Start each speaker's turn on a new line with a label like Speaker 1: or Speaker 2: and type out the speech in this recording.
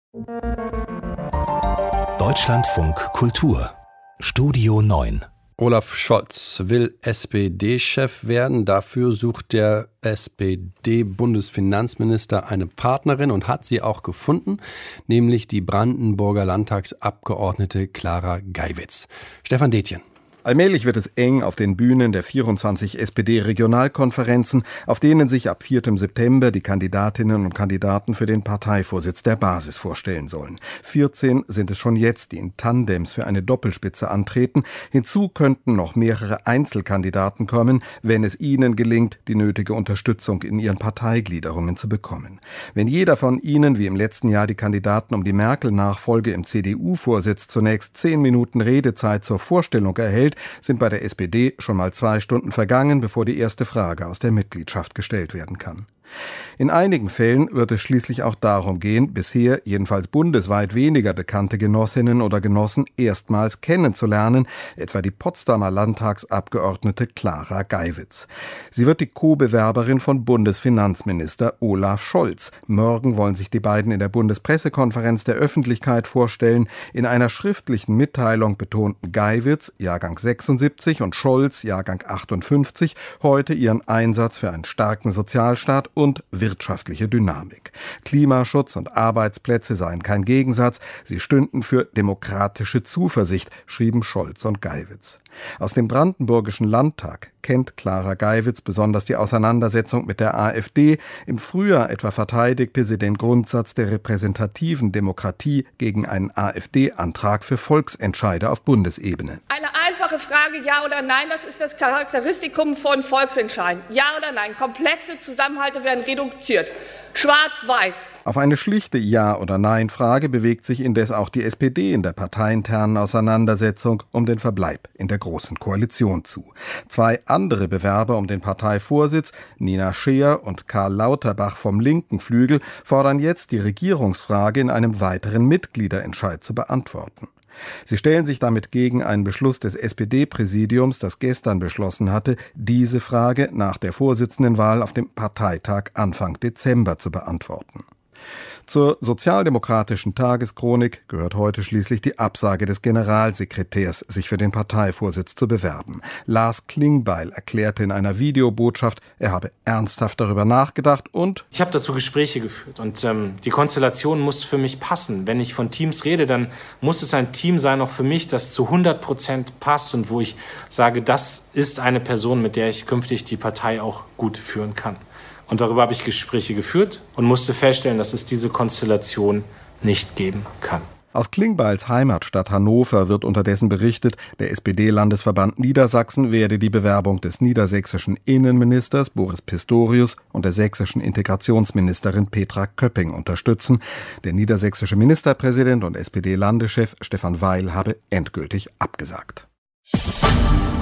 Speaker 1: Deutschlandfunk Kultur Studio 9.
Speaker 2: Olaf Scholz will SPD-Chef werden. Dafür sucht der SPD-Bundesfinanzminister eine Partnerin und hat sie auch gefunden, nämlich die Brandenburger Landtagsabgeordnete Clara Geiwitz. Stefan Detjen.
Speaker 3: Allmählich wird es eng auf den Bühnen der 24 SPD-Regionalkonferenzen, auf denen sich ab 4. September die Kandidatinnen und Kandidaten für den Parteivorsitz der Basis vorstellen sollen. 14 sind es schon jetzt, die in Tandems für eine Doppelspitze antreten. Hinzu könnten noch mehrere Einzelkandidaten kommen, wenn es ihnen gelingt, die nötige Unterstützung in ihren Parteigliederungen zu bekommen. Wenn jeder von ihnen, wie im letzten Jahr die Kandidaten um die Merkel-Nachfolge im CDU-Vorsitz, zunächst 10 Minuten Redezeit zur Vorstellung erhält, sind bei der SPD schon mal 2 Stunden vergangen, bevor die erste Frage aus der Mitgliedschaft gestellt werden kann. In einigen Fällen wird es schließlich auch darum gehen, bisher jedenfalls bundesweit weniger bekannte Genossinnen oder Genossen erstmals kennenzulernen, etwa die Potsdamer Landtagsabgeordnete Clara Geiwitz. Sie wird die Co-Bewerberin von Bundesfinanzminister Olaf Scholz. Morgen wollen sich die beiden in der Bundespressekonferenz der Öffentlichkeit vorstellen. In einer schriftlichen Mitteilung betonten Geiwitz, Jahrgang 76, und Scholz, Jahrgang 58, heute ihren Einsatz für einen starken Sozialstaat und wirtschaftliche Dynamik. Klimaschutz und Arbeitsplätze seien kein Gegensatz, sie stünden für demokratische Zuversicht, schrieben Scholz und Geiwitz. Aus dem Brandenburgischen Landtag kennt Clara Geiwitz besonders die Auseinandersetzung mit der AfD. Im Frühjahr etwa verteidigte sie den Grundsatz der repräsentativen Demokratie gegen einen AfD-Antrag für Volksentscheide auf Bundesebene.
Speaker 4: Eine einfache Frage, ja oder nein, das ist das Charakteristikum von Volksentscheiden. Ja oder nein, komplexe Zusammenhalte werden reduziert. Schwarz-Weiß.
Speaker 3: Auf eine schlichte Ja- oder Nein-Frage bewegt sich indes auch die SPD in der parteiinternen Auseinandersetzung um den Verbleib in der Großen Koalition zu. 2 andere Bewerber um den Parteivorsitz, Nina Scheer und Karl Lauterbach vom linken Flügel, fordern jetzt, die Regierungsfrage in einem weiteren Mitgliederentscheid zu beantworten. Sie stellen sich damit gegen einen Beschluss des SPD-Präsidiums, das gestern beschlossen hatte, diese Frage nach der Vorsitzendenwahl auf dem Parteitag Anfang Dezember zu beantworten. Zur sozialdemokratischen Tageschronik gehört heute schließlich die Absage des Generalsekretärs, sich für den Parteivorsitz zu bewerben. Lars Klingbeil erklärte in einer Videobotschaft, er habe ernsthaft darüber nachgedacht und:
Speaker 5: Ich habe dazu Gespräche geführt und die Konstellation muss für mich passen. Wenn ich von Teams rede, dann muss es ein Team sein, auch für mich, das zu 100% passt und wo ich sage, das ist eine Person, mit der ich künftig die Partei auch gut führen kann. Und darüber habe ich Gespräche geführt und musste feststellen, dass es diese Konstellation nicht geben kann.
Speaker 3: Aus Klingbeils Heimatstadt Hannover wird unterdessen berichtet, der SPD-Landesverband Niedersachsen werde die Bewerbung des niedersächsischen Innenministers Boris Pistorius und der sächsischen Integrationsministerin Petra Köpping unterstützen. Der niedersächsische Ministerpräsident und SPD-Landeschef Stefan Weil habe endgültig abgesagt.